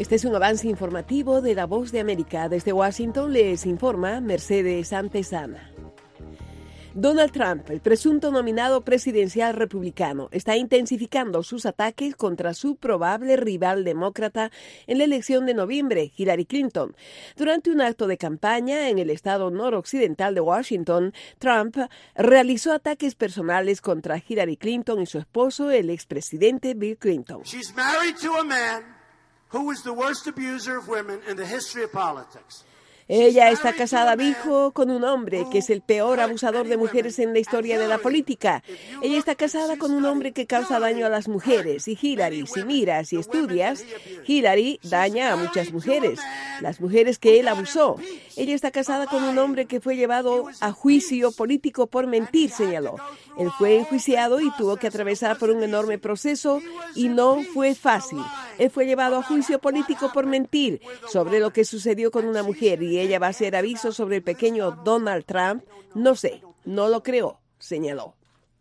Este es un avance informativo de La Voz de América. Desde Washington les informa Mercedes Antezana. Donald Trump, el presunto nominado presidencial republicano, está intensificando sus ataques contra su probable rival demócrata en la elección de noviembre, Hillary Clinton. Durante un acto de campaña en el estado noroccidental de Washington, Trump realizó ataques personales contra Hillary Clinton y su esposo, el expresidente Bill Clinton. She's married to a man who was the worst abuser of women in the history of politics. Ella está casada, dijo, con un hombre que es el peor abusador de mujeres en la historia de la política. Ella está casada con un hombre que causa daño a las mujeres. Y Hillary, si miras y estudias, Hillary daña a muchas mujeres, las mujeres que él abusó. Ella está casada con un hombre que fue llevado a juicio político por mentir, señaló. Él fue enjuiciado y tuvo que atravesar por un enorme proceso y no fue fácil. Él fue llevado a juicio político por mentir sobre lo que sucedió con una mujer y ella va a hacer aviso sobre el pequeño Donald Trump. No sé, no lo creo, señaló.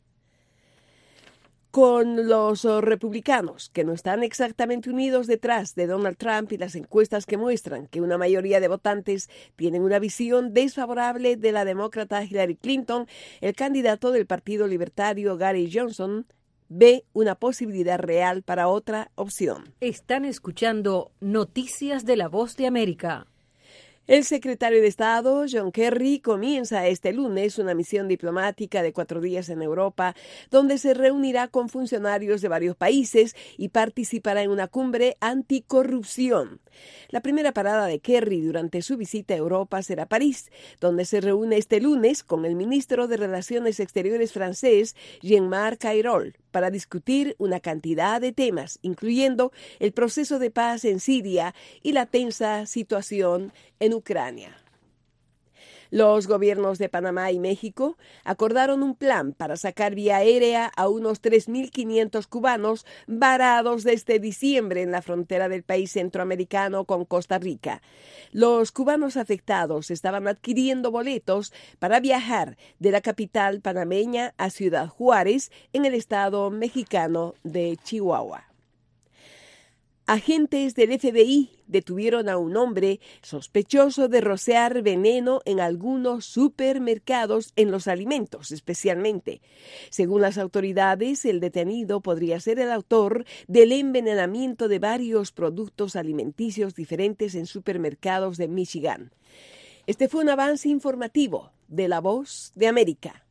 Con los republicanos, que no están exactamente unidos detrás de Donald Trump y las encuestas que muestran que una mayoría de votantes tienen una visión desfavorable de la demócrata Hillary Clinton, el candidato del Partido Libertario Gary Johnson ve una posibilidad real para otra opción. Están escuchando Noticias de La Voz de América. El secretario de Estado, John Kerry, comienza este lunes una misión diplomática de 4 días en Europa, donde se reunirá con funcionarios de varios países y participará en una cumbre anticorrupción. La primera parada de Kerry durante su visita a Europa será París, donde se reúne este lunes con el ministro de Relaciones Exteriores francés, Jean-Marc Ayrault, para discutir una cantidad de temas, incluyendo el proceso de paz en Siria y la tensa situación en Ucrania. Los gobiernos de Panamá y México acordaron un plan para sacar vía aérea a unos 3.500 cubanos varados desde diciembre en la frontera del país centroamericano con Costa Rica. Los cubanos afectados estaban adquiriendo boletos para viajar de la capital panameña a Ciudad Juárez, en el estado mexicano de Chihuahua. Agentes del FBI detuvieron a un hombre sospechoso de rociar veneno en algunos supermercados en los alimentos, especialmente. Según las autoridades, el detenido podría ser el autor del envenenamiento de varios productos alimenticios diferentes en supermercados de Michigan. Este fue un avance informativo de La Voz de América.